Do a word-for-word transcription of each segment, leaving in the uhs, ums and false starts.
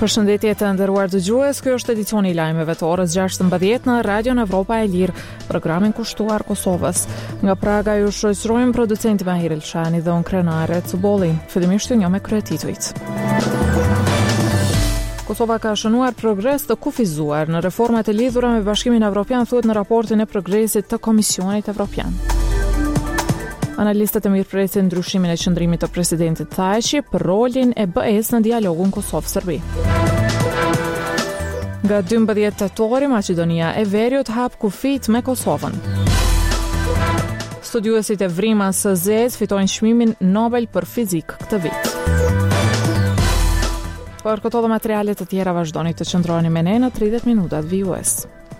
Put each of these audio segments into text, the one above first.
Përshëndetje të nderuar dëgjues, ky është edicioni i lajmeve të orës gjashtëmbëdhjetë në Radion Evropa e Lirë, programin kushtuar Kosovës. Nga Praga ju shoqërojmë producenti Mahir Elshani dhe unë Krenare Cubolli. Fillimisht ju njoh me kryetitujt. Kosova ka shënuar progres të kufizuar në reformat e lidhura me Bashkimin Evropian, thuhet në raportin e progresit të Komisionit Evropian. Analistët e mirëpresin ndryshimin e qëndrimit të presidentit Thaçi për rolin e B E S në dialogun Kosovë-Serbi. Nga dymbëdhjetë tetori, Maqedonia e Veriut hap kufit me Kosovën. Studiuesit e Vrimas së Zez fitojnë çmimin Nobel për fizik këtë vit. Për këto dhe materialet të tjera vazhdoni të qëndroni me ne në tridhjetë minutat vijues.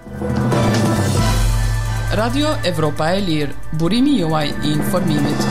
Radio Evropa e Lirë, burimi juaj i informimit.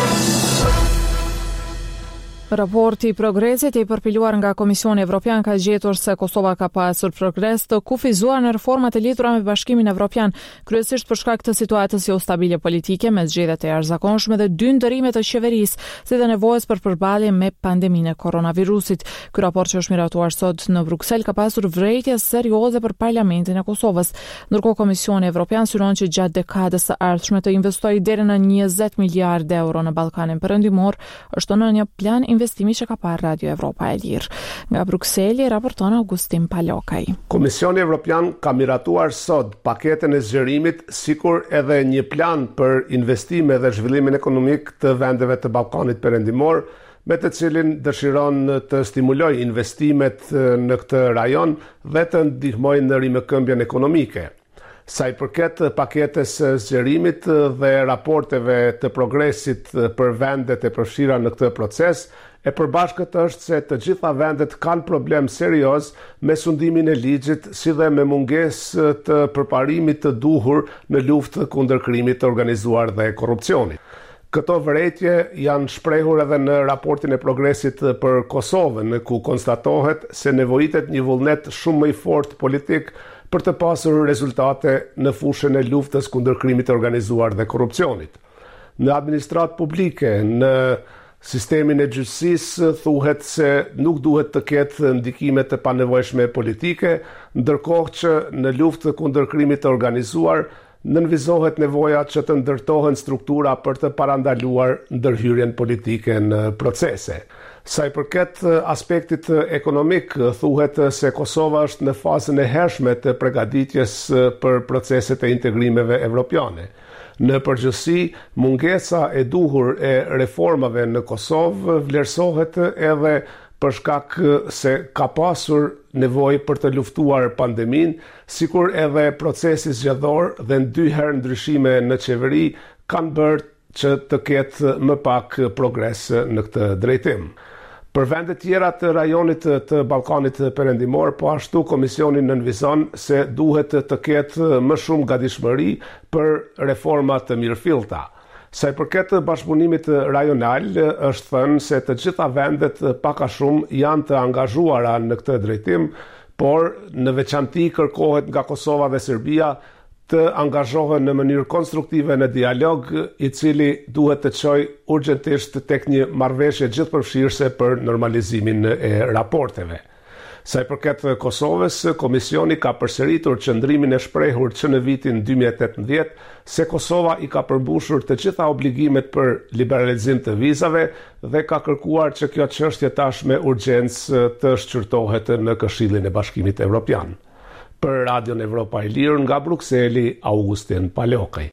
Raporti i progresit i përpiluar nga Komisioni Evropian ka gjetur se Kosova ka pasur progres të kufizuar në reformat e lidhura me Bashkimin Evropian, kryesisht për shkak të situatës jo stabile politike me zgjedhjet e jashtëzakonshme dhe dy ndërrime të qeverisë, si dhe nevojës për përballje me pandeminë e koronavirusit. Ky raport që është miratuar sot në Bruksel ka pasur vërejtje serioze për Parlamentin e Kosovës. Ndërkohë Komisioni Evropian synon që gjatë dekadës së ardhshme të investojë deri në njëzet miliardë euro në Ballkanin Perëndimor, është në një plan investimi që ka parë Radio Evropa e Lirë. Nga Brukseli raporton Augustin Palokaj. Komisioni Evropian ka miratuar sot paketën e zgjerimit, sikur edhe një plan për investime dhe zhvillimin ekonomik të vendeve të Ballkanit Perëndimor, me të cilin dëshiron të stimulojë investimet në këtë rajon dhe të ndihmojë në rimëkëmbjen ekonomike. Sa i përket paketës zgjerimit dhe raporteve të progresit për vendet e përfshira në këtë proces, e përbashkët është se të gjitha vendet kanë problem serioz me sundimin e ligjit, si dhe me mungesë të përparimit të duhur në luftë kundër krimit të organizuar dhe korrupsionit. Këto vërejtje janë shprehur edhe në raportin e progresit për Kosovën, ku konstatohet se nevojitet një vullnet shumë më i fortë politik për të pasur rezultate në fushën e luftës kundër krimit të organizuar dhe korrupsionit. Në administratë publike, në sistemin e gjyqësisë thuhet se nuk duhet të ketë ndikime të panevojshme politike, ndërkohë që në luftë kundër krimit të organizuar nënvizohet nevoja që të ndërtohen struktura për të parandaluar ndërhyrjen politike në procese. Sa i përket aspektit ekonomik, thuhet se Kosova është në fazën e hershme të përgatitjes për proceset e integrimeve evropiane. Në përgjithësi, mungesa e duhur e reformave në Kosovë vlerësohet edhe për shkak se ka pasur nevojë për të luftuar pandemin, sikur edhe procesi zgjedhor dhe dy herë ndryshime në qeveri kanë bërë që të ketë më pak progres në këtë drejtim. Për vendet tjera të rajonit të Ballkanit Perëndimor, po ashtu Komisioni nënvizon se duhet të ketë më shumë gatishmëri për reforma të mirëfillta. Sa i përket bashkëpunimit rajonal, është thënë se të gjitha vendet pak a shumë janë të angazhuara në këtë drejtim, por në veçanti kërkohet nga Kosova dhe Serbia të angazhohen në mënyrë konstruktive në dialog, i cili duhet të çojë urgjentisht tek një marrëveshje gjithëpërfshirëse për normalizimin e raporteve. Sa i përket Kosovës, Komisioni ka përsëritur qëndrimin e shprehur që në vitin dy mijë e tetëmbëdhjetë se Kosova i ka përmbushur të gjitha obligimet për liberalizim të vizave dhe ka kërkuar që kjo çështje tash me urgjencë të shqyrtohet në Këshillin e Bashkimit Evropian. Për Radion Evropa e Lirë nga Brukseli, Augustin Palokaj.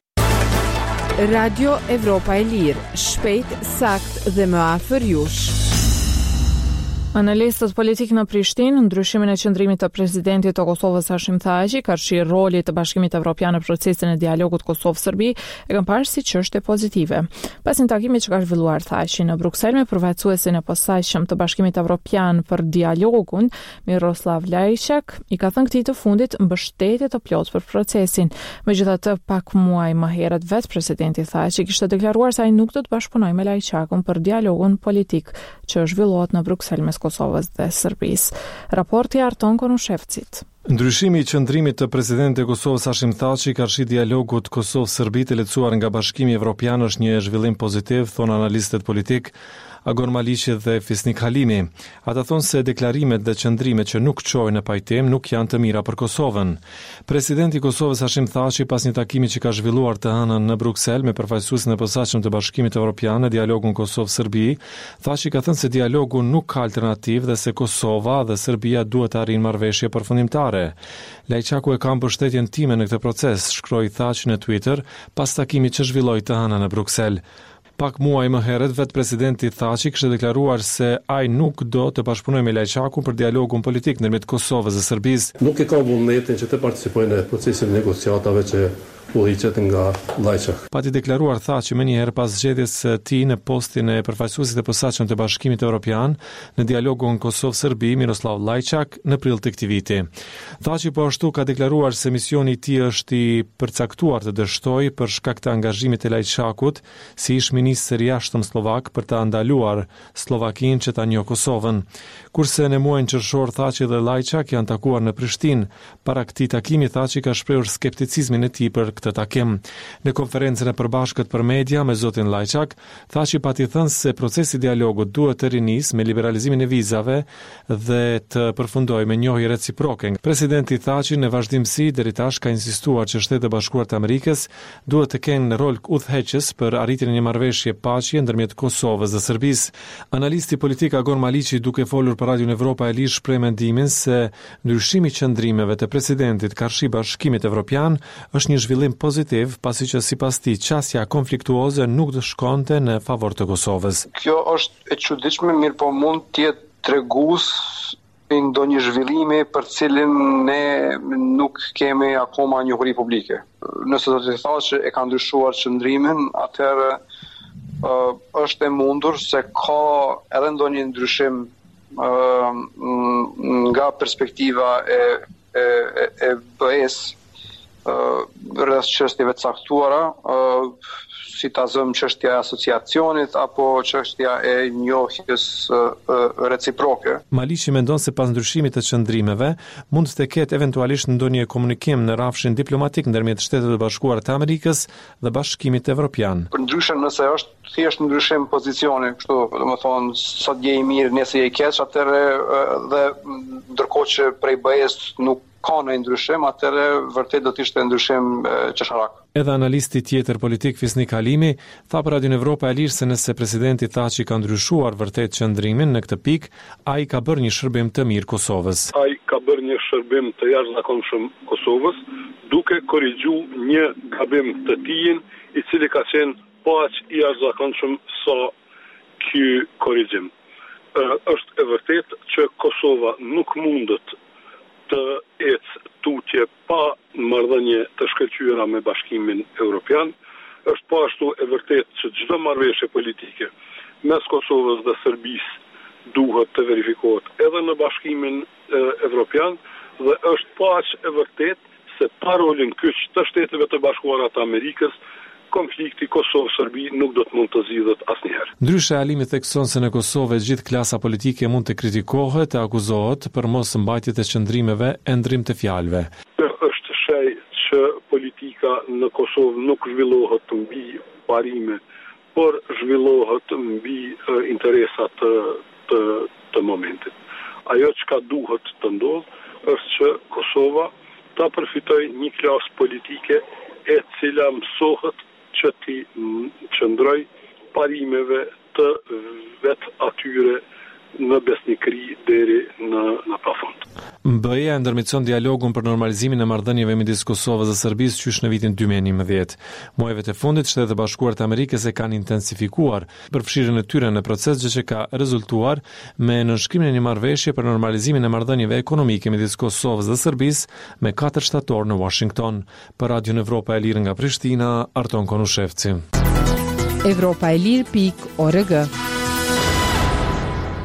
Radio Evropa e Lirë, shpejt, sakt dhe më afër jush. Analistët politik në Prishtinë, ndryshimin e qëndrimit të presidentit të Kosovës Hashim Thaçi, karshi rolit të Bashkimit Evropian në procesin e dialogut Kosovë-Serbi, e kanë parë si çështje pozitive. Pas një takimi që ka zhvilluar Thaçi në Bruksel me përfaqësuesin e posaçëm të Bashkimit Evropian për dialogun, Miroslav Lajçak, i ka thënë këtij të fundit mbështetje të plotë për procesin. Megjithatë, pak muaj më herët vetë presidenti Thaçi kishte deklaruar se ai nuk do të bashkëpunojë me Lajçakun për dialogun politik që zhvillohet në Bruksel mes Kosovës dhe Serbisë. Raporti Arton Konushevcit. Ndryshimi i qëndrimit të presidentit të Kosovës Hashim Thaçi ka rrit dialogut Kosovë-Serbi të lehtësuar nga Bashkimi Evropian është një zhvillim pozitiv, thonë analistët politik Agon Maliqi dhe Fisnik Halimi. Ata thonë se deklarimet dhe qëndrimet që nuk çojnë në pajtim nuk janë të mira për Kosovën. Presidenti i Kosovës Hashim Thaçi pas një takimi që ka zhvilluar të hënën në Bruksel me përfaqësuesin e posaçëm të Bashkimit Evropian në dialogun Kosovë-Serbi, Thaçi ka thënë se dialogu nuk ka alternativë dhe se Kosova dhe Serbia duhet të arrijnë marrëveshje përfundimtare. Lajçaku e ka mbështetjen time në këtë proces, shkroi Thaçi në Twitter pas takimit që zhvilloi të hënën në Bruksel. Pak muaj më herët, vetë presidenti Thaçi kishte deklaruar se ai nuk do të bashkëpunojë me Lajçakun për dialogun politik ndërmjet Kosovës dhe Serbisë. Nuk e ka vullnetin që të participojë në procesin e negociatave që udhëhiqet nga Lajçak. Pati deklaruar Thaçi më njëherë pas zgjedhjes së tij në postin e përfaqësuesit të posaçëm të Bashkimit Evropian në dialogun Kosovë-Serbi Miroslav Lajçak në prill të këtij viti. Thaçi po ashtu ka deklaruar se misioni i tij është i përcaktuar të dështojë për shkak të angazhimit të Lajçakut si ish ministër i jashtëm slovak për ta ndaluar Slovakinë që ta njohë Kosovën. Kurse në muajin qershor Thaçi dhe Lajçak janë takuar në Prishtinë. Para këtij takimi Thaçi ka shprehur skepticizmin e tij për këtë takim. Në konferencën e përbashkët për media me zotin Lajçak, Thaçi pati thënë se procesi i dialogut duhet të rinisë me liberalizimin e vizave dhe të përfundojë me njohje reciproke. Presidenti Thaçi në vazhdimsi deri tash ka insistuar që Shtetet e Bashkuara të Amerikës duhet të kenë rol udhëheqës për arritjen e një marrëveshje paqe ndërmjet Kosovës dhe Serbisë. Analisti politik Agon Maliqi, duke folur për Radio Evropa e Lirë, shpreh mendimin se ndryshimi i qëndrimeve të presidentit ka rrit Bashkimit Evropian është një zhvillim pozitiv, pasi që sipas tij çësia konfliktuoze nuk do shkonte në favor të Kosovës. Kjo është e çuditshme, mirë po mund të jetë tregues i ndonjë zhvillimi për cilin ne nuk kemi akoma njohuri publike. Nëse do të thosh që e ka ndryshuar qëndrimin, atëherë uh, është e mundur se ka edhe ndonjë ndryshim uh, nga perspektiva e e, e, e B E-s Uh, rreth çështjeve të caktuara, uh, si ta zëm çështja e asociacionit apo çështja e njohjes uh, uh, reciproke. Maliqi mendon se pas ndryshimit të qëndrimeve mund të ketë eventualisht ndonjë komunikim në rrafshin diplomatik ndërmjet Shtetet e Bashkuara të Amerikës dhe Bashkimit Evropian. Përndryshe nëse është thjesht ndryshim pozicioni, kështu, domethënë sot je i mirë, nesër je i keq, atëherë uh, dhe ndërkohë që prej B E-s nuk ka në ndryshim, atëre vërtet do të ishte ndryshim qesharak. Edhe analisti tjetër politik Fisnik Halimi tha për Radio Evropa e Lirë se nëse presidenti Thaçi ka ndryshuar vërtet qëndrimin në këtë pikë, ai ka bërë një shërbim të mirë Kosovës. Ai ka bërë një shërbim të jashtëzakonshëm Kosovës, duke korrigjuar një gabim të tij, i cili ka qenë paq i jashtëzakonshëm sa ky korrigjim. Është e vërtetë që Kosova nuk mundet të ecë tutje pa marrëdhënie të shkëlqyera me Bashkimin Evropian. Është po ashtu e vërtetë që çdo marrëveshje politike mes Kosovës dhe Serbisë duhet të verifikohet edhe në Bashkimin e, Evropian dhe është po aq e vërtetë se pa rolin kyç të Shteteve të Bashkuara të Amerikës, konflikti Kosovë-Serbi nuk do të mund të zgjidhet asnjëherë. Ndryshe Halimi thekson se në Kosovë gjithë klasa politike mund të kritikohet e akuzohet për mos mbajtje të qëndrimeve e ndrim të fjalëve. Është shej që politika në Kosovë nuk zhvillohet mbi parime, por zhvillohet mbi interesat të, të, të momentit. Ajo çka duhet të ndodhë është që Kosova ta përfitojë një klasë politike e cila mësohet që ti qëndroj parimeve të vetë atyre në besnikëri deri në, në pafund. B E-ja ndërmjetëson dialogun për normalizimin e marrëdhënieve midis Kosovës dhe Serbisë qysh në vitin dy mijë e njëmbëdhjetë. Muajve të fundit Shtetet e Bashkuara të Amerikës e kanë intensifikuar përfshirjen e tyre në proces, gjë që ka rezultuar me nënshkrimin e një marrëveshje për normalizimin e marrëdhënieve ekonomike midis Kosovës dhe Serbisë me katër shtator në Washington. Për Radio Evropa e Lirë nga Prishtina, Arton Konushevci. Evropa e Lirë pikë org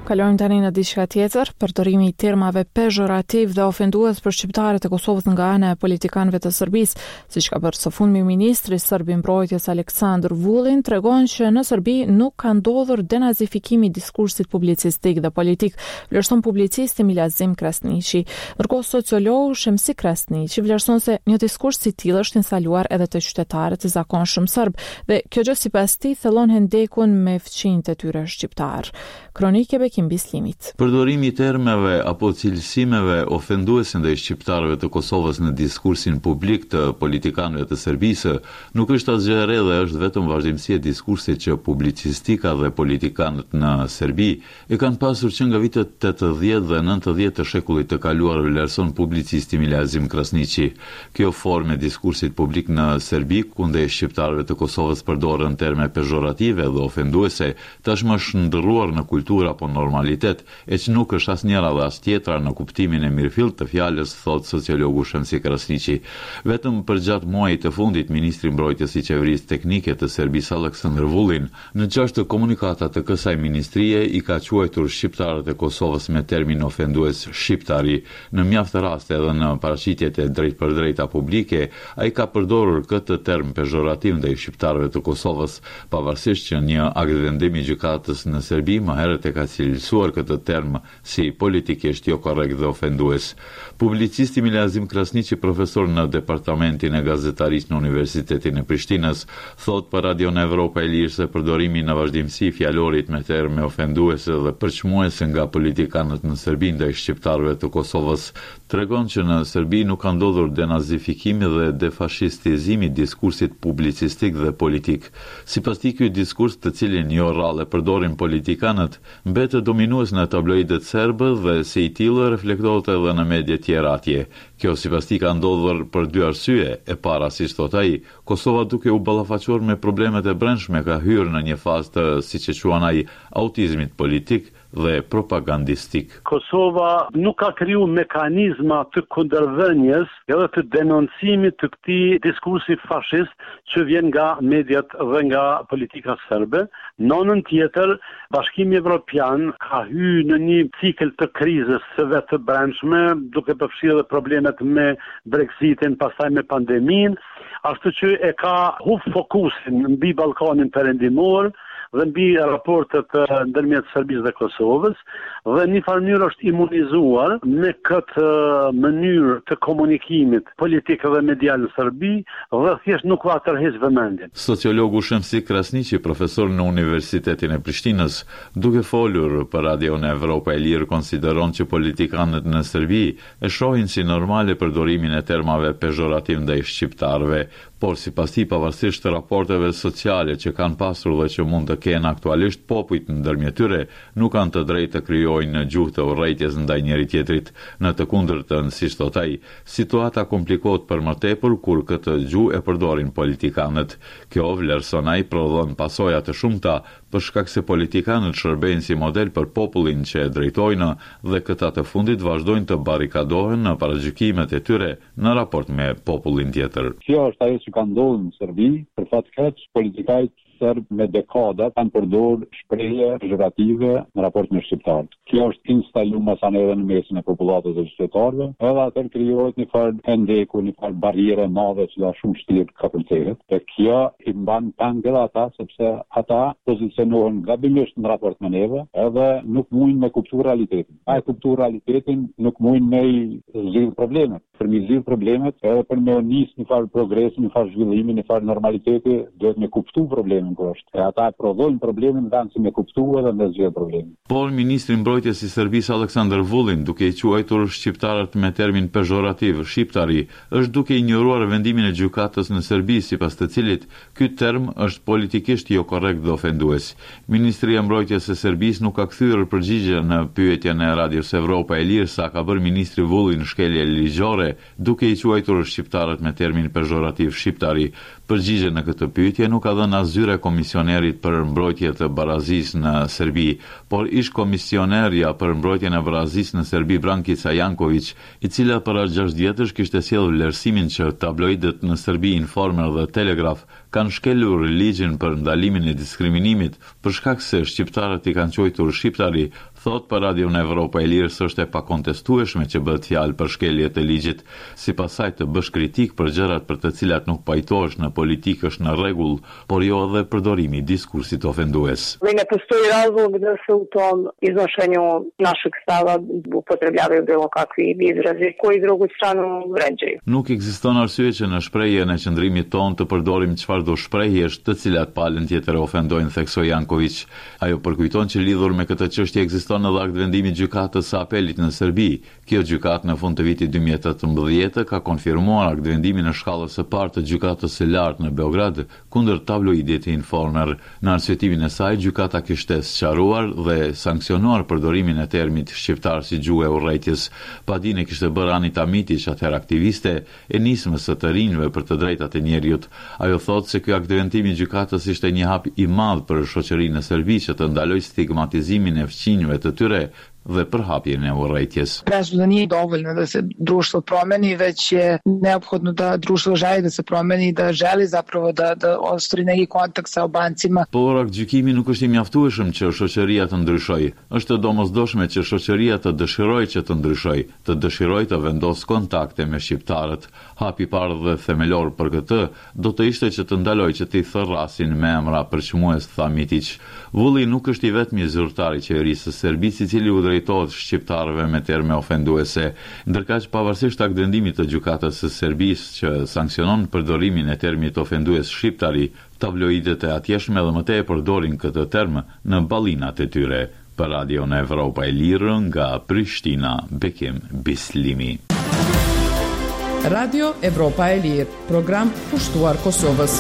Kalojmë tani në diçka tjetër, përdorimi i termave pezhorativ dhe ofendues për shqiptarët e Kosovës nga ana e politikanëve të Serbisë, siç ka bërë së fundmi ministri serb i mbrojtjes Aleksandar Vulin, tregon që në Serbi nuk ka ndodhur denazifikimi i diskursit publicistik dhe politik, vlerëson publicisti Milazim Krasniqi. Ndërkohë sociologu Shemsi Krasniqi vlerëson se një diskurs si tillë është instaluar edhe te qytetarët e zakonshëm serb dhe kjo gjë sipas tij thellon hendekun me fqinjtë e tyre shqiptar. Kronike Bekim Bislimit. Përdorimi i termeve apo cilësimeve ofenduese ndaj shqiptarëve të Kosovës në diskursin publik të politikanëve të Serbisë nuk është asgjë e re dhe është vetëm vazhdimsi e diskursit që publicistika dhe politikanët në Serbi e kanë pasur që nga vitet tetëdhjetë dhe nëntëdhjetë të shekullit të kaluar, vlerëson publicisti Milazim Krasniqi. Kjo formë e diskursit publik në Serbi kundër shqiptarëve të Kosovës përdoren terme pezhorative dhe ofenduese, tashmë është ndërruar në kulturë apo normalitet, e që nuk është as njëra dhe as tjetra në kuptimin e mirëfillt të fjalës, thot sociologu Shemsi Krasniqi. Vetëm për gjatë muajit të fundit, ministri mbrojtjes i qeverisë teknike të Serbisë Aleksandar Vulin, në gjashtë komunikata të kësaj ministrie i ka quajtur shqiptarët e Kosovës me termin ofendues shqiptari. Në mjaft raste edhe në paraqitjet e drejtpërdrejta publike, ai ka përdorur këtë term pezhorativ ndaj shqiptarëve të Kosovës, pavarësisht që një akt vendim i gjykatës në Serbi më herët e ka cilësuar këtë term si politikisht jo korrekt dhe ofendues. Publicisti Milazim Krasniqi, profesor në departamentin e gazetarisë në Universitetin e Prishtinës, thot për Radion Evropa e Lirë se përdorimi në vazhdimsi fjalorit me terme ofenduese dhe përçmuese nga politikanët në Serbi ndaj shqiptarëve të Kosovës tregon që në Serbi nuk ka ndodhur denazifikimi dhe defashistizimi i diskursit publicistik dhe politik. Sipas tij, ky diskurs, të cilin jo rrallë përdorin politikanët, mbetet dominues në tabloidet serbe dhe si i tillë reflektohet edhe në media tjera atje. Kjo sipas tij ka ndodhur për dy arsye. E para, siç thot ai, Kosova duke u ballafaquar me problemet e brendshme ka hyrë në një fazë të, siç e quan ai, autizmit politik dhe propagandistik. Kosova nuk ka kriju mekanizma të kundërvënies edhe të denoncimit të këtij diskursi fashist që vjen nga mediat dhe nga politika serbe. Në anën tjetër, Bashkimi Evropian ka hyrë në një cikël të krizës së vetë të brendshme, duke përfshirë edhe problemet me Brexitin, pastaj me pandeminë, ashtu që e ka hub fokusin mbi Ballkanin perëndimor dhe mbi raportet ndërmjet Serbisë dhe Kosovës, dhe në një farë mënyrë është imunizuar me këtë mënyrë të komunikimit politik dhe medial në Serbi dhe thjesht nuk va tërheq vëmendjen. Sociologu Shemsi Krasniqi, profesor në Universitetin e Prishtinës, duke folur për Radion Evropa e Lirë, konsideron që politikanët në Serbi e shohin si normale përdorimin e termave pezhorativ ndaj shqiptarëve, por sipas tij, pavarësisht të raporteve sociale që kanë pasur dhe që mund të kenë aktualisht, popujt ndërmjet tyre nuk kanë të drejtë të krijojnë gjuhë të urrëties ndaj njëri tjetrit. Në të kundërtën, siç thot ai, situata komplikohet për më tepër kur këtë gjuhë e përdorin politikanët. Kjo, vlerëson ai, prodhon pasoja të shumta për shkak se politikanët shërbejnë si model për popullin që e drejtojnë dhe këta të fundit vazhdojnë të barrikadohen në paragjykimet e tyre në raport me popullin tjetër. Kjo është ajo që ka ndodhur në Serbi, për fat keq politikajt serb me dekada kanë përdorur shprehje pezhorative në raport me shqiptarët. Kjo është instaluar sa edhe në mesin e popullatës së shqiptarëve, edhe atë krijohet një farë hendeku, një farë barriere madhe që dha shumë shtirë kapitalizmit. Dhe kjo i mban pang edhe ata, sepse ata pozicionohen gabimisht në raport me neve, edhe nuk mundin me kuptu realitetin. A e kuptu realitetin, nuk mundin me zgjidh problemet. Për me zgjidh problemet, edhe për me nis një farë progresi, një farë zhvillimi, një farë normaliteti, duhet me kuptu problemin. E ata e prodhojnë problemin dhe si me kuptua dhe me zgjidh problemin. Por ministri mbrojtjes i Serbisë Aleksandar Vulin, duke i quajtur shqiptarët me termin pezhorativ shqiptari, është duke injoruar vendimin e gjykatës në Serbi, sipas të cilit ky term është politikisht jo korrekt dhe ofendues. Ministria e mbrojtjes së Serbisë nuk ka kthyer përgjigje në pyetjen e Radios Evropa e Lirë sa ka bërë ministri Vulin shkelje ligjore, duke i quajtur shqiptarët me termin pezhorativ shqiptari. Përgjigje në këtë pyetje nuk ka dhënë asgjë komisionerit për mbrojtje të barazisë në Serbi, por ish komisionerja për mbrojtjen e barazisë në Serbi Brankica Janković, i cila para gjashtë vjetësh kishte sjellë vlerësimin që tabloidet në Serbi Informer dhe Telegraf kanë shkelur ligjin për ndalimin e diskriminimit për shkak se shqiptarët i kanë quajtur shqiptari, Thot për Radio në Evropa e Lirë s'është e pakontestueshme që bëhet fjalë për shkelje të ligjit, sipas saj të bësh kritik për gjërat për të cilat nuk pajtohesh në politikë është në rregull, por jo edhe përdorimi i diskursit ofendues. Dhe ne postoji razlog da se u tom iznošenju našeg stava upotrebljavaju bilo kakvi izrazi koji drugu stranu vređaju. Nuk ekziston arsye që në shprehjen e qëndrimit ton të përdorim çfarëdo shprehjesh të cilat palën tjetër ofendojnë, theksoi Janković. Ajo përkujton që lidhur me këtë çështje ekziston në akt vendimi i gjykatës së apelit në Serbi. Kjo gjykatë në fund të vitit dy mijë e tetëmbëdhjetë ka konfirmuar akt vendimin në shkallës së parë të gjykatës së lartë në Beograd kundër tabloidit Informer. Në arsyetimin e saj, gjykata kishte sqaruar dhe sanksionuar përdorimin e termit shqiptar si gjuhë e urrëties. Padine kishte bërë Anita Mitić, atëherë aktiviste e nismës së të rinjve për të drejtat e njerëzit. Ajo thotë se ky akt vendimi i gjykatës ishte një hap i madh për shoqërinë e Serbisë që të ndaloj stigmatizimin e fqinjve të tyre dhe përhapjen e urrëties. Presno da nije dovoljno da se društvo promeni, već je neophodno da društvo želi da se promeni, da želi zapravo da, da ostvari neki kontakt sa Albancima. Por akt gjykimi nuk është i mjaftueshëm që shoqëria të ndryshojë. Është domosdoshme që shoqëria të dëshirojë që të ndryshojë, të dëshirojë të vendosë kontakte me shqiptarët. Hapi i parë dhe themelor për këtë do të ishte që të ndalojë që t'i thërrasin me emra përçmues, tha Mitić. Vulli nuk është i vetmi zyrtar i qeverisë së Serbisë i cili u drejtohet shqiptarëve me terme ofenduese, ndërkaq pavarësisht akt vendimit të gjykatës së Serbisë që sanksionon përdorimin e termit ofendues shqiptari, tabloidet e atjeshme dhe më tej përdorin këtë term në ballinat e tyre. Për Radio në Evropa e Lirë nga Prishtina, Bekim Bislimi. Radio Evropa e Lirë, program pushtuar Kosovës.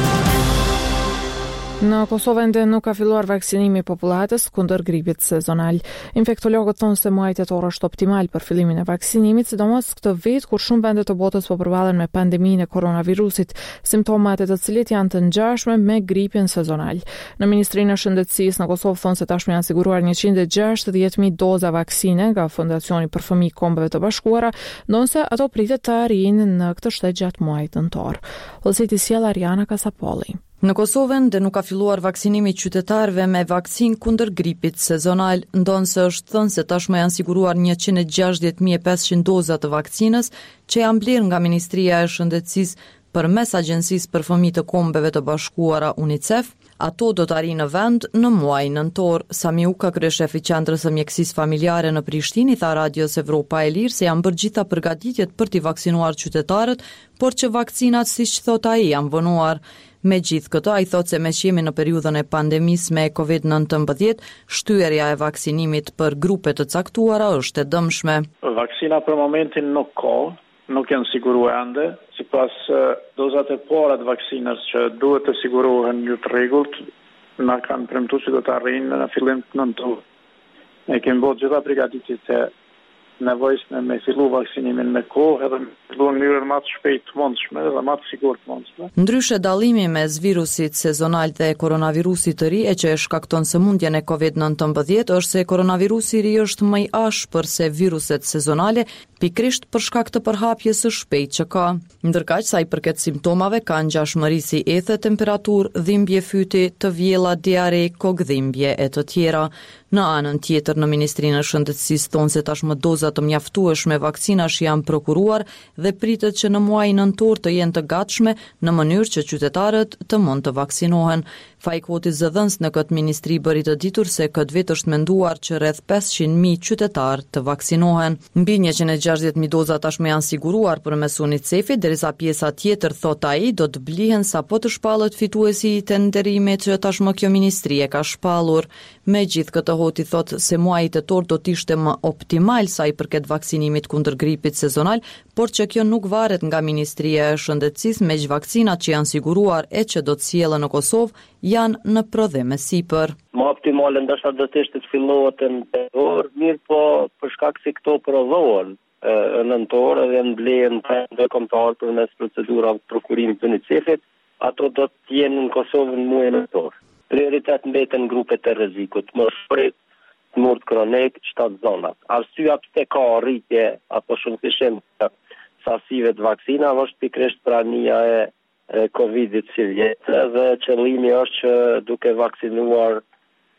Në Kosovë ende nuk ka filluar vaksinimi i popullatës kundër gripit sezonal. Infektologët thonë se muaji tetor është optimal për fillimin e vaksinimit, sidomos këtë vit kur shumë vende të botës po përballen me pandeminë e koronavirusit, simptomat e të cilit janë të ngjashme me gripin sezonal. Në Ministrinë e Shëndetësisë në Kosovë thonë se tashmë janë siguruar njëqind e gjashtëdhjetë mijë doza vaksine nga Fondacioni për Fëmijë i Kombeve të Bashkuara, ndonse ato pritet të arrijnë në këtë shtet gjatë muajit nëntor. Llositi sjell Ariana Kasapolli. Në Kosovë ende nuk ka filluar vaksinimi i qytetarëve me vaksinë kundër gripit sezonal, ndonse është thënë se tashmë janë siguruar njëqind e gjashtëdhjetë mijë e pesëqind doza të vaksinës që janë blerë nga Ministria e Shëndetësisë përmes Agjencisë për Fëmijë të Kombeve të Bashkuara UNICEF. Ato do të arrijnë në vend në muajin nëntor. Sami Uka, kryeshefi i Qendrës së Mjekësisë Familjare në Prishtinë, tha Radios Evropa e Lirë se janë bërë gjitha përgatitjet për t'i vaksinuar qytetarët, por që vaksinat, siç thot ai, janë vonuar. Me gjithë këto, ai thot se me që jemi në periudhën e pandemisë me covid nëntëmbëdhjetë, shtyerja e vaksinimit për grupe të caktuara është e dëmshme. Vaksina për momentin nuk ka, nuk janë siguruar ende, sipas dozat e para të vaksinës që duhet të sigurohen një të rregullt, na kanë premtuar se do të arrijnë në fillim të nëntor. Ne kemi bërë gjitha përgatitjet e nevojshme me fillu vaksinimin me kohë edhe me fillu në mënyrë më të shpejtë të mundshme dhe më të sigurt të mundshme. Ndryshe dallimi mes virusit sezonal dhe koronavirusit të ri e që e shkakton sëmundjen e covid nëntëmbëdhjetë është se koronavirusi i ri është më i ashpër se viruset sezonale, pikrisht për shkak të përhapjes së shpejtë që ka. Ndërkaq sa i përket simptomave ka ngjashmëri si ethe, temperaturë, dhimbje fyti, të vjella, diare, kokëdhimbje e të tjera. Në anën tjetër, në Ministrinë e Shëndetësisë thonë se tashmë doza të mjaftueshme vaksinash janë prokuruar dhe pritet që në muajin nëntor të jenë të gatshme në mënyrë që qytetarët të mund të vaksinohen. Fajkoti zëdhënës në këtë ministri bëri të ditur se këtë vit është menduar që rreth pesëqind mijë qytetarë të vaksinohen. Mbi njëqind e gjashtëdhjetë mijë doza tashmë janë siguruar përmes UNICEF-it, derisa pjesa tjetër, thot ai, do të blihen sapo të shpallet fituesi i tenderimit që tashmë kjo ministri e ka shpallur. Me gjithë këtë hoti thot se muaji tetor do të ishte më optimal sa i përket vaksinimit kundër gripit sezonal, por që kjo nuk varet nga Ministria e Shëndetësisë, me që vaksinat që janë siguruar e që do të sjellen në Kosovë janë në prodhim sipër. Më optimale ndoshta do të ishte të fillohet në tetor, mirë po për shkak se këto prodhohen në nëntor dhe mblen të kombëtar përmes procedurave të prokurimit të UNICEF-it, ato do të jenë në Kosovë në muajin nëntor. Prioritet mbeten grupet e rrezikut, më shpejt, smurt kronik, shtatë zonat. Arsyeja pse ka rritje apo shumëfishim të sasive të vaksinave është pikërisht prania e Covidit si vjetë dhe qëllimi është që duke vaksinuar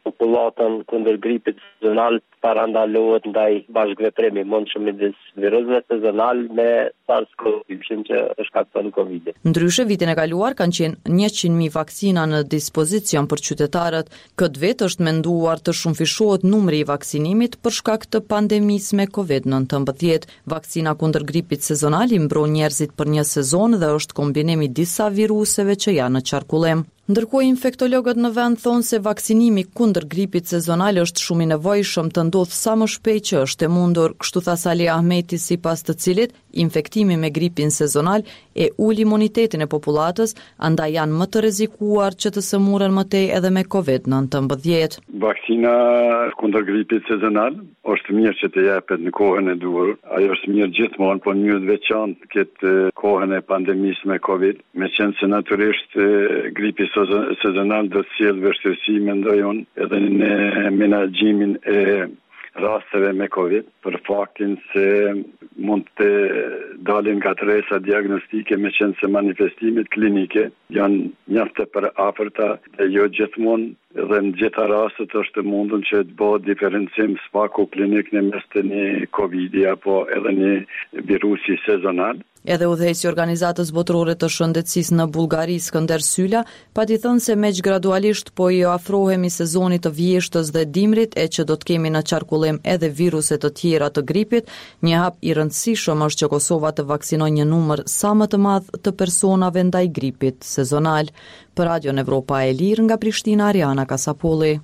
popullatën kundër gripit sezonal parandalohet ndaj bashkëveprimi i mundshëm midis virusëve sezonal me SARS-CoV-dy që është shkakton Covid. Ndryshe, vitin e kaluar kanë qenë njëqind mijë vaksina në dispozicion për qytetarët. Këtë vit është menduar të shumëfishohet numri i vaksinimit për shkak të pandemisë me kovid nëntëmbëdhjetë. Vaksina kundër gripit sezonal i mbron njerëzit për një sezon dhe është kombinimi disa viruseve që janë në qarkullim. Ndërkohë, infektologët në vend thonë se vaksinimi kundër gripit sezonal është shumë i nevojshëm të ndodhë sa më shpejt që është e mundur, kështu tha Sali Ahmeti, sipas të cilit infektimi me gripin sezonal e ul imunitetin e popullatës, andaj janë më të rrezikuar që të sëmurën më tej edhe me kovid nëntëmbëdhjetë. Vaksina kundër gripit sezonal është mirë që të jepet në kohën e duhur. Ajo është mirë gjithmonë, por një veçantë këtë kohën e pandemisë me Covid, meqense se natyrisht gripi sezonal do të sjellë vështirësi, mendoj unë, edhe në menaxhimin e rasteve me Covid, për faktin se mund të dalin gatresa diagnostike me qenë se manifestimet klinike janë mjaft të përafërta dhe jo gjithmonë edhe në gjitha rastet është mundun që të bëhet diferencim spaku klinik në mes të një Covidi apo edhe një virusi sezonal. Edhe udhëheqësi i Organizatës Botërore të Shëndetësisë në Bullgari, Skënder Syla, pati thënë se meq gradualisht po i afrohemi sezonit të vjeshtës dhe dimrit e që do të kemi në qarkullim edhe viruse të tjera të gripit, një hap i rëndësishëm është që Kosova të vaksinojë një numër sa më të madh të personave ndaj gripit sezonal. Për Radio Evropa e Lirë nga Prishtina, Ariana Kasapolli.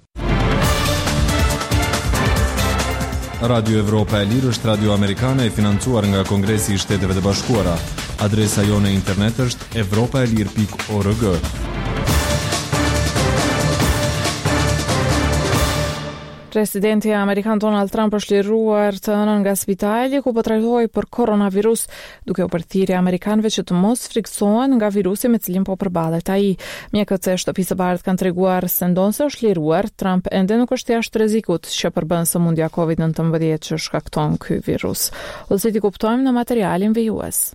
Radio Evropa e Lirë është radio amerikane e financuar nga Kongresi i Shteteve të Bashkuara. Adresa jone internet është evropaelir pikë org. Presidenti amerikan Donald Trump është liruar të ënën nga spitali ku po trajtohej për koronavirus, duke u përthirrje amerikanëve që të mos friksohen nga virusi me cilin po përballet ai. Mjekët e Shtëpisë së Bardhë kanë treguar se ndonse është liruar, Trump ende nuk është jashtë rrezikut që përbën sëmundja kovid nëntëmbëdhjetë që shkakton ky virus. Ose ti kuptojmë në materialin V U S.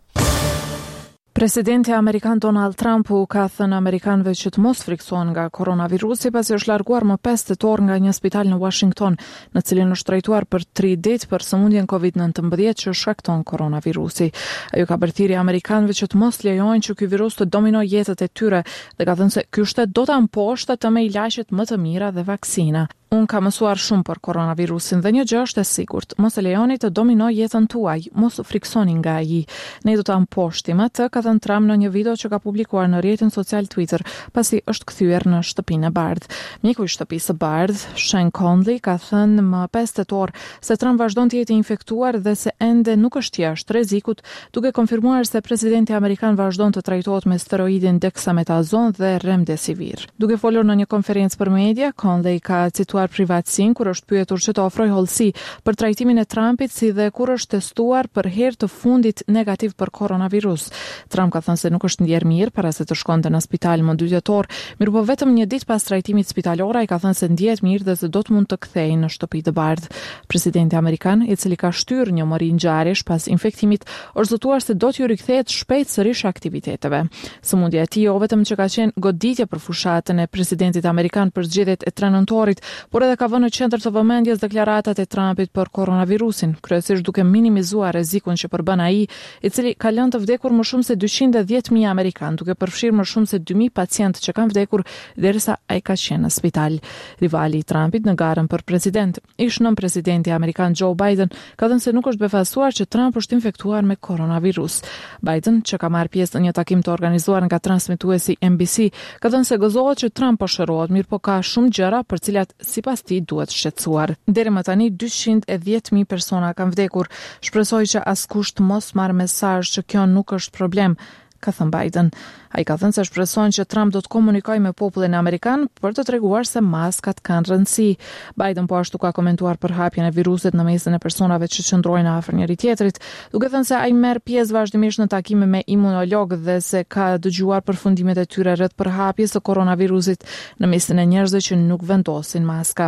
Presidenti amerikan Donald Trump u ka thënë amerikanëve që të mos friksohen nga koronavirusi pasi është larguar më pesë tetor nga një spital në Washington, në cilin është trajtuar për tri ditë për sëmundjen kovid nëntëmbëdhjetë që shkakton koronavirusi. Ai ka bërthirrje amerikanëve që të mos lejojnë që ky virus të dominojë jetët e tyre dhe ka thënë se ky shtet do ta mposhtë të me ilaqet më të mira dhe vaksina. Unë ka mësuar shumë për koronavirusin dhe një gjë është e sigurt, mos e lejoni të dominojë jetën tuaj, mos u friksoni nga ai. Ne do ta mposhtim atë, ka thënë Trump në një video që ka publikuar në rrjetin social Twitter, pasi është kthyer në Shtëpinë e Bardhë. Mjeku i Shtëpisë së Bardhë, Sean Conley, ka thënë më pesë tetor se Trump vazhdon të jetë i infektuar dhe se ende nuk është jashtë rrezikut, duke konfirmuar se presidenti amerikan vazhdon të trajtohet me steroidin dexamethasone dhe remdesivir. Duke folur në një konferencë për media, Conley ka cituar privatsin kur është pyetur që të ofroj hollësi për trajtimin e Trumpit si dhe kur është testuar për herë të fundit negativ për koronavirus. Trump ka thënë se nuk është ndjer mirë para se të shkonte në spital më dy tetor, mirë po vetëm një ditë pas trajtimit spitalor ai ka thënë se ndjehet mirë dhe se do të mund të kthehej në Shtëpi të Bardhë. Presidenti amerikan, i cili ka shtyrë një mori ngjarjesh pas infektimit, është zotuar se do t'ju rikthehet shpejt sërish aktiviteteve. Sëmundja e tij jo vetëm që ka qenë goditje për fushatën e presidentit amerikan për zgjedhjet e tre nëntorit, por edhe ka vënë në qendër të vëmendjes deklaratat e Trumpit për koronavirusin, kryesisht duke minimizuar rrezikun që përbën ai, i cili ka lënë të vdekur më shumë se dyqind e dhjetë mijë amerikanë, duke përfshirë më shumë se dy mijë pacientë që kanë vdekur derisa ai ka qenë në spital. Rivali i Trumpit në garën për president, ish nën presidenti amerikan Joe Biden, ka thënë se nuk është befasuar që Trump është infektuar me koronavirus. Biden, që ka marrë pjesë në një takim të organizuar nga transmetuesi N B C, ka thënë se gëzohet që Trump po shërohet, mirë po ka shumë gjëra për cilat sipas tij duhet shqetësuar. Deri më tani dyqind e dhjetë mijë persona kanë vdekur. Shpresoj që askush të mos marrë mesazh që kjo nuk është problem, ka thënë Biden. Ai ka thënë se shpreson që Trump do të komunikojë me popullin amerikan për të treguar se maskat kanë rëndësi. Biden po ashtu ka komentuar për hapjen e virusit në mesin e personave që qëndrojnë afër njëri tjetrit, duke thënë se ai merr pjesë vazhdimisht në takime me imunolog dhe se ka dëgjuar përfundimet e tyre rreth përhapjes së koronavirusit në mesin e njerëzve që nuk vendosin maska.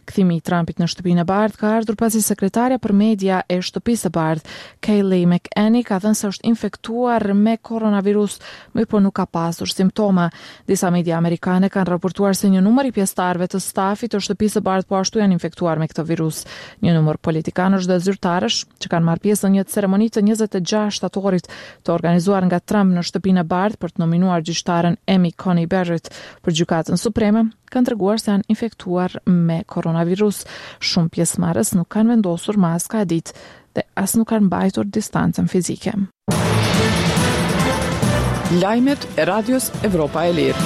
Kthimi i Trumpit në Shtëpinë e Bardhë ka ardhur pasi sekretarja për media e Shtëpisë së Bardhë, Kayleigh McEnany, ka thënë se është infektuar me koronavirus, mirë po nuk ka pasur simptoma. Disa media amerikane kanë raportuar se një numër i pjesëtarëve të stafit të Shtëpisë së Bardhë po ashtu janë infektuar me këtë virus. Një numër politikanësh dhe zyrtarësh që kanë marrë pjesë në një ceremoni të njëzet e gjashtë shtatorit të organizuar nga Trump në Shtëpinë e Bardhë për të nominuar gjyqtaren Amy Coney Barrett për Gjykatën Supreme, kanë treguar se janë infektuar me koronavirus. Shumë pjesëmarrës nuk kanë vendosur maska e ditë dhe as nuk kanë mbajtur distancën fizike. Lajmet e Radios Evropa e Lirë.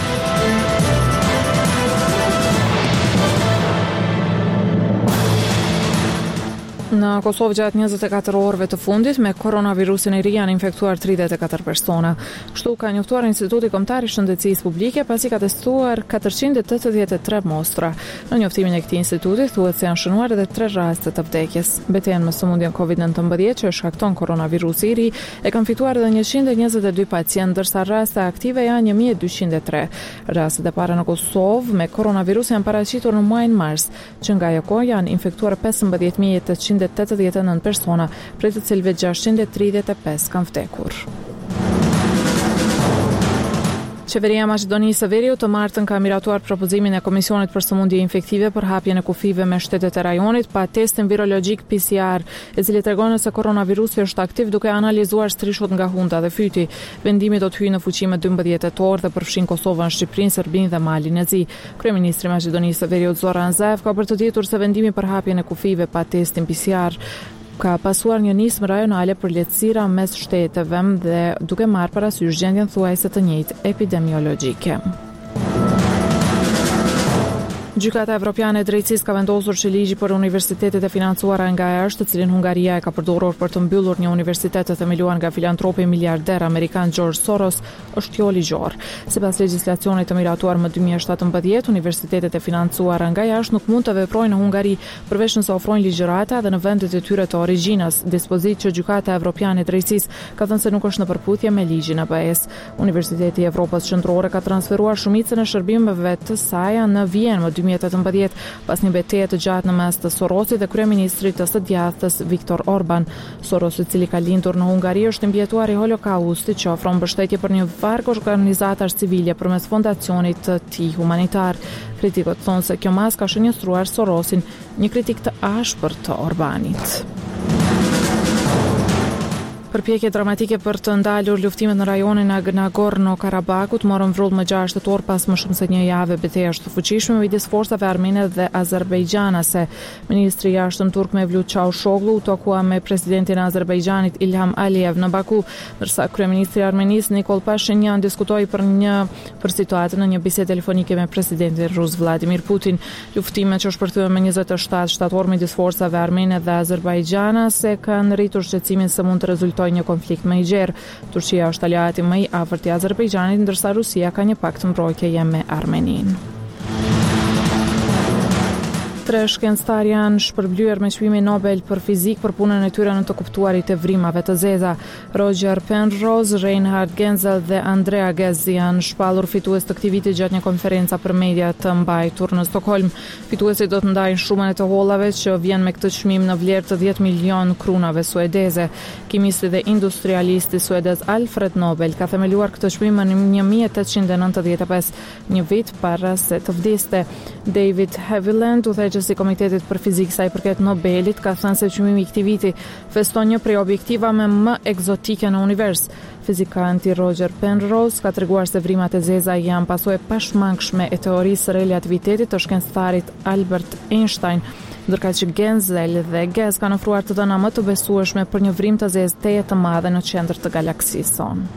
Në Kosovë gjatë njëzet e katër orëve të fundit me koronavirusin e ri janë infektuar tridhjetë e katër persona. Kështu ka njoftuar Instituti Kombëtar i Shëndetësisë Publike pasi ka testuar katërqind e tetëdhjetë e tre mostra. Në njoftimin e këtij instituti thuhet se janë shënuar edhe tre raste të vdekjes. Betejën me sëmundjen covid nëntëmbëdhjetë që shkakton koronavirusi i ri e kanë fituar edhe njëqind e njëzet e dy pacientë, ndërsa raste aktive janë një mijë e dyqind e tre. Rastet e para në Kosovë me koronavirus janë paraqitur në muajin mars, që nga ajo kohë janë infektuar pesëmbëdhjetë mijë e tetëqind e tetëdhjetë e nëntë persona, prej të cilëve gjashtëqind e tridhjetë e pesë kanë vdekur. Qeveria e Maqedonisë së Veriut të martën ka miratuar propozimin e Komisionit për Sëmundje Infektive për hapjen e kufive me shtetet e rajonit pa testin virologjik P C R, i cili tregon se koronavirusi është aktiv duke analizuar strishut nga hunda dhe fyti. Vendimi do të hyjë në fuqi më dymbëdhjetë tetor dhe përfshin Kosovën, Shqipërinë, Serbinë dhe Malin e Zi. Kryeministri i Maqedonisë së Veriut Zoran Zaev ka bërtuar se vendimi për hapjen e kufive pa testin P C R ka pasuar një nismë rajonale për lehtësira mes shteteve dhe duke marrë parasysh gjendjen thuajse të njëjtë epidemiologjike. Gjykata Evropiane e Drejtësisë ka vendosur që ligji për universitetet e financuara nga e jashtë, të cilin Hungaria e ka përdorur për të mbyllur një universitet të themeluar nga filantropi miliarder amerikan George Soros, është jo ligjor. Sipas legjislacionit të miratuar më dy mijë e shtatëmbëdhjetë, universitetet e financuara nga jashtë nuk mund të veprojnë në Hungari përveç nëse ofrojnë ligjërata dhe në vendet e tyre të origjinës, dispozitë që Gjykata Evropiane e Drejtësisë ka thënë se nuk është në përputhje me ligjin E B S. Universiteti i Evropës Qendrore ka transferuar shumicën e shërbimeve të saj në Vjenë më dy mijë e tetëmbëdhjetë pas një betejë të gjatë në mes të Sorosit dhe kryeministrit të së djathtës Viktor Orban. Soros, i cili ka lindur në Hungari, është mbjetuar i Holokaustit që ofron mbështetje për një varg organizatash civile përmes fondacionit të tij humanitar. Kritikët thonë se kjo mas ka shënjestruar Sorosin, një kritik të ashpër të Orbanit. Përpjekje dramatike për të ndalur luftimet në rajonin e Nagorno-Karabakut morën vrull më gjashtë tetor pas më shumë se një jave betejësh të fuqishme midis forcave armene dhe azerbajxhanase. Ministri i jashtëm turk Mevlut Çavuşoglu u takua me presidentin e Azerbajxhanit Ilham Aliyev në Baku, ndërsa kryeministri i Armenisë Nikol Pashinyan diskutoi për një për situatën në një bisedë telefonike me presidentin rus Vladimir Putin. Luftimet që shpërthyen me njëzet e shtatë shtator midis forcave armene dhe azerbajxhanase kanë rritur shqetësimin se mund të rezultojë një konflikt më i gjerë. Turqia është aleati më i afërt i Azerbajxhanit, ndërsa Rusia ka një pakt mbrojtjeje me Armeninë. Tre shkencëtar janë shpërblyer me çmimin Nobel për fizik për punën e tyre në të kuptuarit e vrimave të zeza. Roger Penrose, Reinhard Genzel dhe Andrea Ghez janë shpallur fitues të këtij viti gjatë një konference për media të mbajtur në Stockholm. Fituesit do të ndajnë shumën e të hollave që vjen me këtë çmim në vlerë të dhjetë milion krunave suedeze. Kimisti dhe industrialisti suedez Alfred Nobel ka themeluar këtë çmim në një mijë e tetëqind e nëntëdhjetë e pesë, një vit para se të vdiste. David Haviland, udhëheqësi i Komitetit për Fizikë sa i përket Nobelit, ka thënë se çmimi i këtij viti feston një prej objektivave më egzotike në univers. Fizikanti Roger Penrose ka treguar se vrimat e zeza janë pasojë pashmangshme e teorisë së relativitetit të shkencëtarit Albert Einstein, ndërkaq që Genzel dhe Ghez kanë ofruar të dhëna më të besueshme për një vrim të zezë teje të madhe në qendër të galaksisë sonë.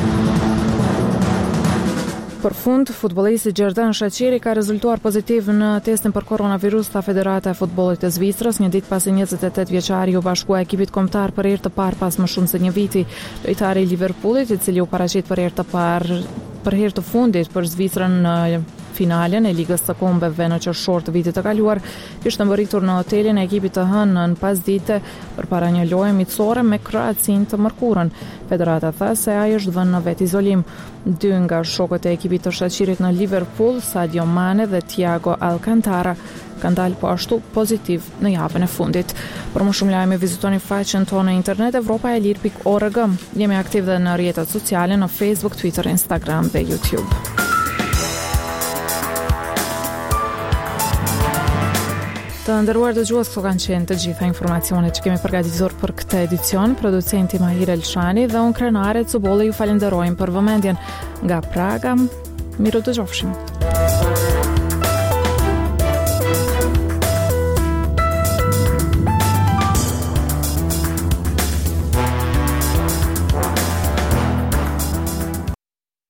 Për fund, futbollisti Xherdan Shaqiri ka rezultuar pozitiv në testin për koronavirus ta Federata e Futbollit të Zvicrës, një ditë pasi njëzet e tetë vjeçari u bashkua ekipit kombëtar për herë të parë pas më shumë se një viti. Lojtari i Liverpoolit, i cili u paraqit për herë të parë për herë të fundit për Zvicrën në Finalen e Ligës së Kombeve në qershor të vitit të kaluar kishte mbërritur në hotelin e ekipit të hënë në pasdite përpara një loje miqësore me Kroacinë të mërkurën. Federata tha se ai është vënë në vet izolim. Dy nga shokët e ekipit të shoqëririt në Liverpool, Sadio Mane dhe Thiago Alcantara, kanë dalë po ashtu pozitiv në javën e fundit. Për më shumë lajme vizitoni faqen tonë në internet evropaelir pikë org. Jemi aktiv dhe në rrjetet sociale në Facebook, Twitter, Instagram dhe YouTube. Të nderuar dëgjues, këto kanë qenë të gjitha informacionet që kemi përgatitur për këtë edicion. Producenti Mahir Elshani dhe unë Krenare Cubolle ju falenderojmë për vëmendjen. Nga Praga, miru dëgjofshim.